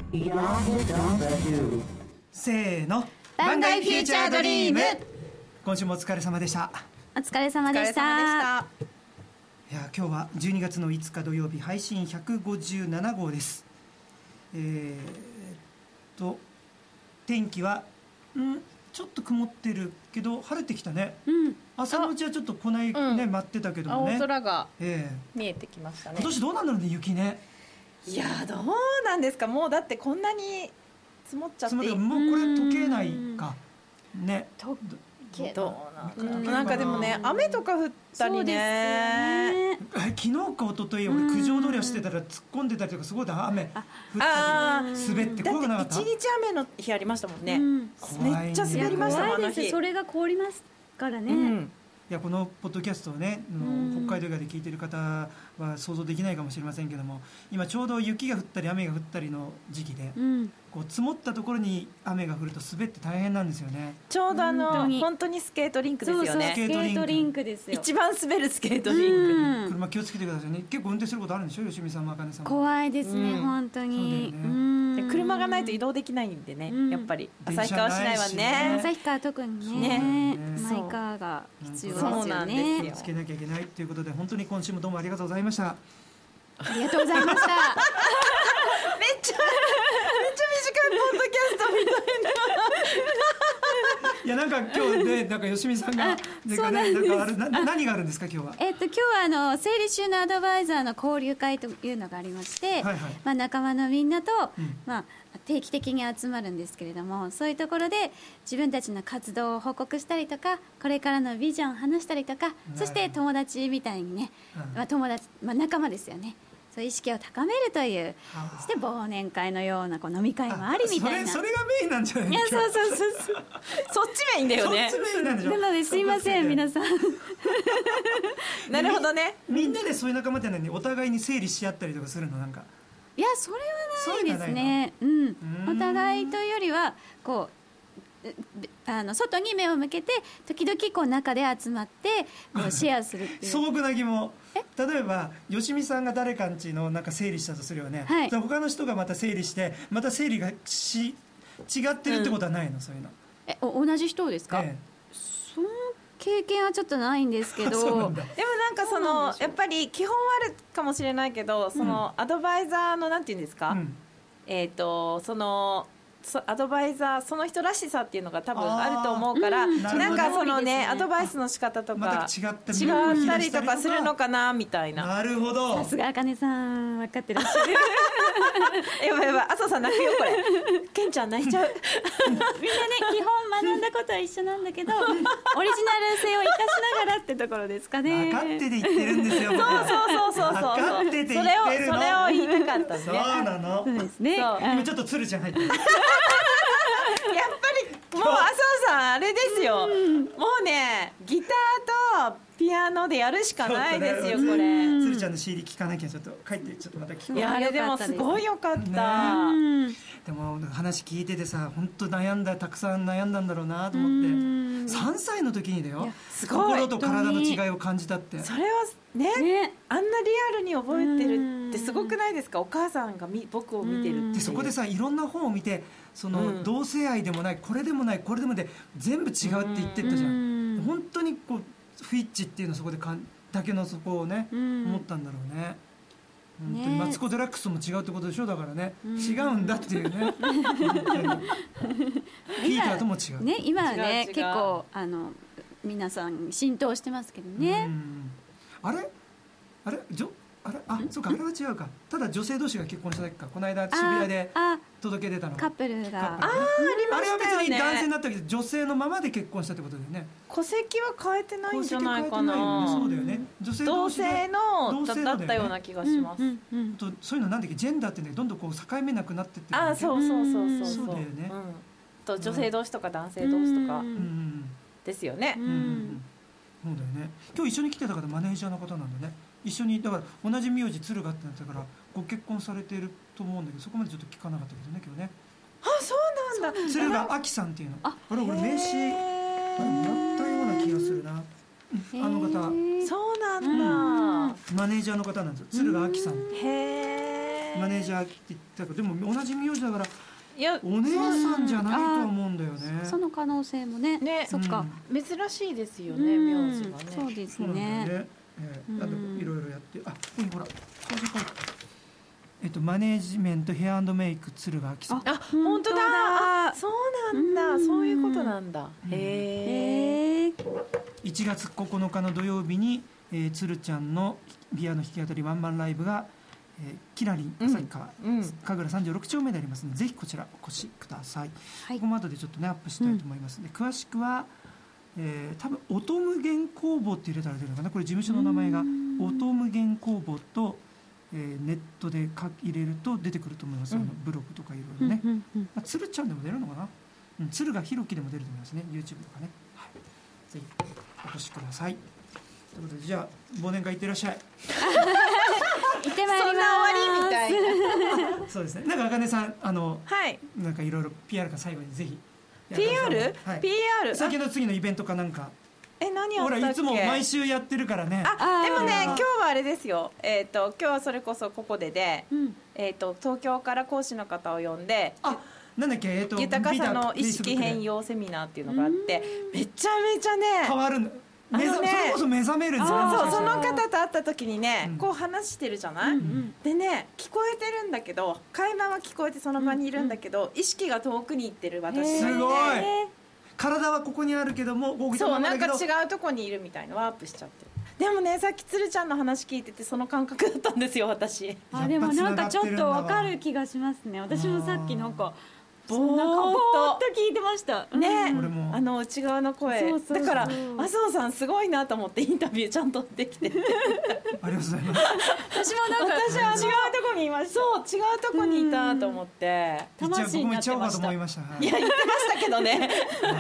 せーの、 バンダイフューチャードリーム。 今週もお疲れ様でした。 お疲れ様でした。 いや今日は12月の5日土曜日、配信157号です。天気はちょっと曇ってるけど晴れてきたね、朝のうちはちょっと来ないね、待ってたけどもね、 青空が見えてきましたね。 今年どうなんだろうね、雪ね。 いやどうなんですか。もうだってこんなに積もっちゃって、 もうこれ溶けないかね。 どうなんかでもね、雨とか降ったりね。 昨日か一昨日俺九条通りをしてたら突っ込んでたりとか、すごい雨降ったり滑って怖くなかった。 だって一日雨の日ありましたもんね、めっちゃ滑りましたもん、あの日。 それが凍りますからね、 いやこのポッドキャストをね、北海道外で聞いている方は想像できないかもしれませんけども、今ちょうど雪が降ったり雨が降ったりの時期で、こう積もったところに雨が降ると滑って大変なんですよね。 ちょうど本当にスケートリンクですよね。 そうスケートリンクですよ。 一番滑るスケートリンク。 車気をつけてくださいね。結構運転することあるんでしょ、吉見さんも茜さんも。 怖いですね、本当に。 そうだよね。 で車がないと移動できないんでね、やっぱり旭川市内はね。 旭川特にね、マイカーが必要ですよね。 そうなんですよ。 つけなきゃいけないということで、本当に今週もどうもありがとうございました。 ありがとうございました。 めっちゃ短いポッドキャストみたいな。 いやなんか今日ね、なんか吉見さんが何があるんですか今日は。 今日は生理収納アドバイザーの交流会というのがありまして、仲間のみんなと、定期的に集まるんですけれども、そういうところで自分たちの活動を報告したりとか、これからのビジョンを話したりとか、そして友達みたいにね、友達、仲間ですよね。そういう意識を高めるという、そして忘年会のような飲み会もありみたいな。 それがメインなんじゃない？ いやそうそっちメインだよね。 そっちメインなんでしょ。 なのですいません皆さん。 なるほどね。 みんなでそういう仲間ってお互いに整理し合ったりとかするの？なんかいやそれはないですね。お互いというよりはこう外に目を向けて時々中で集まってシェアするっていう。 素朴な疑問。例えば吉見さんが誰かんちの整理したとするよね、他の人がまた整理してまた整理が違ってるってことはないの？そういうの同じ人ですか？その経験はちょっとないんですけど。でもなんかやっぱり基本あるかもしれないけど、アドバイザーのなんていうんですか、アドバイザーその人らしさっていうのが多分あると思うから、なんかアドバイスの仕方とか違ったりとかするのかなみたいな。 なるほど。 さすが茜さん分かってらっしゃる。 やばい麻生さん泣くよこれ。ケンちゃん泣いちゃう。 みんなね基本学んだことは一緒なんだけど、オリジナル性を生かしながらってところですかね。 分かってて言ってるんですよ。 そう分かってて言ってるの。 それを言いたかったね。 そうなの。 そうですね。 今ちょっと鶴ちゃん入ってる。 やっぱりもう麻生さんあれですよ、もうねギターとピアノでやるしかないですよこれ。 鶴ちゃんの CD 聞かなきゃ、ちょっと帰ってちょっとまた聞こう。 いやあれでもすごいよかった。 でも話聞いててさ、本当たくさん悩んだんだろうなと思って。3歳の時にだよ、心と体の違いを感じたって。 それはね、あんなリアルに覚えてるってすごくないですか？お母さんが僕を見てるって。 でそこでさ、いろんな本を見て、同性愛でもない、これでもない、これでもない、全部違うって言ってったじゃん。本当に不一致っていうのをそこでだけのそこをね、思ったんだろうね。本当にマツコ・デラックスも違うってことでしょ。だからね、違うんだっていうね。ピーターとも違うね。 今はね結構皆さん浸透してますけどね。そうか、あれは違うか。ただ女性同士が結婚しただけか。この間渋谷で届け出たのカップルが。 ありましたよね。 あれは別に男性になったけど女性のままで結婚したってことだよね。 戸籍は変えてないんじゃないかな。 そうだよね。 同性のだったような気がします。 そういうのなんだっけ、ジェンダーってね、どんどん境目なくなってってる。 そうそうだよね。 と女性同士とか男性同士とかですよね。 そうだよね。今日一緒に来てた方マネージャーの方なんだね。一緒にだから同じ名字鶴がってなったからご結婚されていると思うんだけど、そこまでちょっと聞かなかったけどね今日ね。 そうなんだ。 鶴があきさんっていうの。あれ俺名刺もらったような気がするな。あの方。 そうなんだ。 マネージャーの方なんですよ。鶴があきさん。 へマネージャーって言ったけど、でも同じ名字だからお姉さんじゃないと思うんだよね。 その可能性もね。そっか。 珍しいですよね、名字がね。 そうですね。 いろいろやって、あ、ここにほら、マネージメントヘア&メイク鶴がさん。 あ、本当だ。そうなんだ。そういうことなんだ。へえ。 1月9日の土曜日に鶴ちゃんのピアノ弾き語りワンマンライブがキラリン旭川神楽36丁目でありますので、ぜひこちらお越しください。ここも後でちょっとねアップしたいと思いますので、詳しくは多分音無限工房って入れたら出るのかな、これ事務所の名前が音無限工房とネットで入れると出てくると思います。ブログとかいろいろね。鶴ちゃんでも出るのかな、鶴がひろきでも出ると思いますね、 YouTube とかね。ぜひお越しください。ということで、じゃあ忘年会行ってらっしゃい。 行ってまいります。 そんな終わりみたいな。 そうですね。なんか茜さんなんかいろいろ PR か最後にぜひ。 PR？ PR？ 先の次のイベントかなんか。 何やったっけ？ ほらいつも毎週やってるからね。 でもね、今日はあれですよ。今日はそれこそここで東京から講師の方を呼んで。 なんだっけ、 豊かさの意識変容セミナーっていうのがあって、めちゃめちゃね変わるの。それこそ目覚めるんですよ。 その方と会った時にね、こう話してるじゃない。でね、聞こえてるんだけど、会話は聞こえてその場にいるんだけど、意識が遠くに行ってる私がいて。 すごい。体はここにあるけども、 そうなんか違うとこにいるみたいな、ワープしちゃってる。でもね、さっき鶴ちゃんの話聞いててその感覚だったんですよ、私。 でもなんかちょっとわかる気がしますね。私もさっきなんかぼーっと聞いてましたね。内側の声だから、麻生さんすごいなと思って、インタビューちゃんとできて。 ありがとうございます。 私もなんか違うとこにいました。そう、違うとこにいたと思って。 僕も行っちゃおうかと思いました。 いや、言ってましたけどね。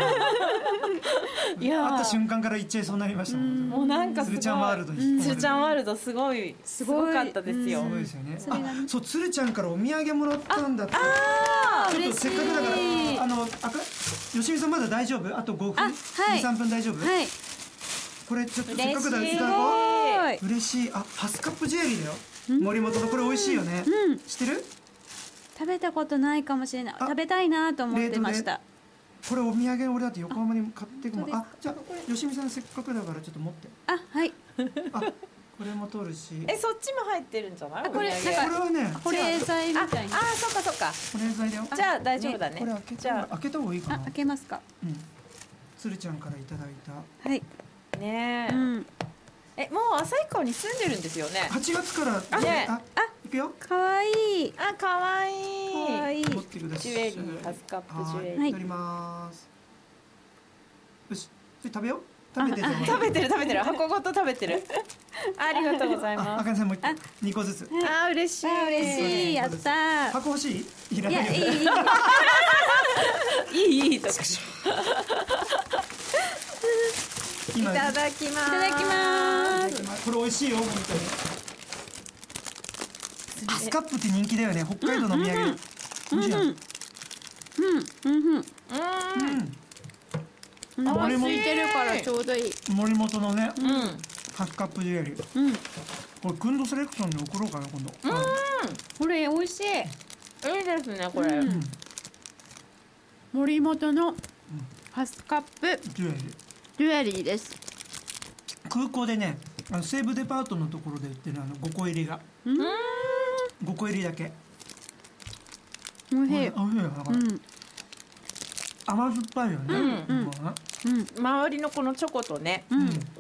いや、会った瞬間から行っちゃいそうになりました。 もうなんか鶴ちゃんワールドに。 鶴ちゃんワールドすごかったですよ。 すごいですよね。そう、鶴ちゃんからお土産もらったんだって。 嬉しい。 せっかくだから吉見さんまだ大丈夫？あと5分、2、3分大丈夫？これちょっとせっかくだからいただこう。嬉しい。ハスカップジュエリーだよ。森本のこれ美味しいよね。知ってる？ 食べたことないかもしれない。食べたいなと思ってました。 これお土産俺だって横浜に買っていくもん。じゃあ吉見さんせっかくだからちょっと持って。 はい。 これも取るし。 そっちも入ってるんじゃない？ これはね、 保冷剤みたいな。 そっかそっか。 保冷剤だよ。 じゃあ大丈夫だね。 これ開けた方がいいかな。 開けますか。 鶴ちゃんからいただいた。 はい。 ねえ。もう旭川に住んでるんですよね。 8月からね。いくよ。 可愛い。 可愛い。 持ってください。 ジュエリー、ハスカップジュエリー。 取ります。よし、食べよう。 食べてる箱ごと食べてる。ありがとうございます。 あかねさんも2個ずつ。 嬉しい。 やった。 箱欲しい？いらない。 いいとか。 いただきます。 これ美味しいよ本当に。ハスカップって人気だよね。北海道のお土産。 森本いてるからちょうどいい。 森本のね、ハスカップジュエリー。これクンドセレクションに送ろうかな今度。 これ美味しい。 いいですねこれ。 森本のハスカップジュエリーです。 空港でね、西武デパートのところで売ってる5個入りが。5個入りだけ。 おいしい。 甘酸っぱいよね。 周りのこのチョコとね。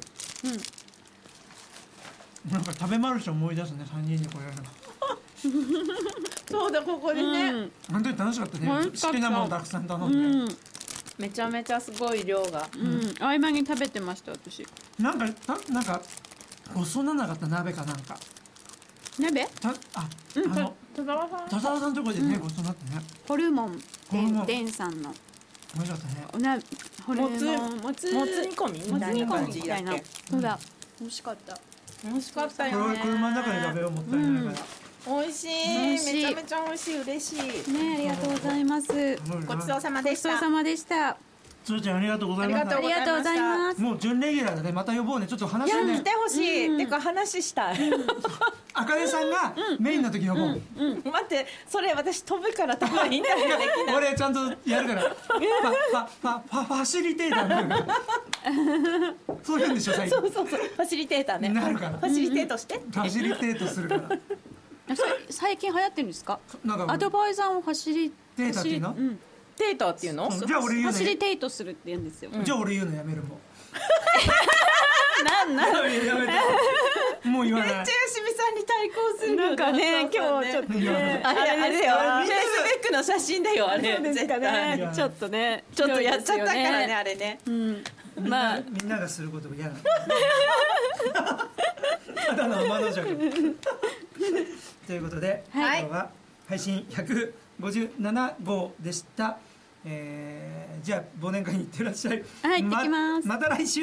なんか食べマルシェ思い出すね、3人でこれやるの。 そうだ、ここでね。 本当に楽しかったね。好きなものたくさん頼んで。 めちゃめちゃすごい量が。 合間に食べてました私。 なんかごちそうななかった鍋かなんか。 鍋？ 田沢さんとこでねごちそうなってね。 ホルモンデンさんの。 美味しかったね。 ホルモンもつ煮込みみたいな感じだっけ。 そうだ。美味しかった。 美味しかったよね。 車の中で食べようもったいないから。 美味しい。めちゃめちゃ美味しい。嬉しい。 ね、ありがとうございます。 ごちそうさまでした。 ごちそうさまでした。 つるちゃんありがとうございます。 ありがとうございます。 もう準レギュラーだね。また呼ぼうね。ちょっと話ね。 いや来てほしい。てか話したい。 あかねさんがメインの時呼ぼう。 待ってそれ私飛ぶから多分インタビューできない。 俺ちゃんとやるから。ファシリテーターになるから。そういうんでしょ最近。 そうファシリテーターね。 なるから。 ファシリテートして。 ファシリテートするから。 最近流行ってるんですか？ なんかアドバイザーをファシリテーターっていうの？ テーターっていうの？ じゃあ俺言うの。 ファシリテートするって言うんですよ。 じゃあ俺言うのやめるもん。 なんやめて。もう言わない。 めっちゃよしみさんに対抗するなんかね今日ちょっとねあれよフェイスブックの写真だよあれ。 そうですかね。ちょっとねちょっとやっちゃったからねあれね。 まあみんながすることが嫌なの。ただの天の弱。ということで、今日は配信157号でした。じゃあ忘年会に行ってらっしゃい。 はい、行ってきます。 また来週。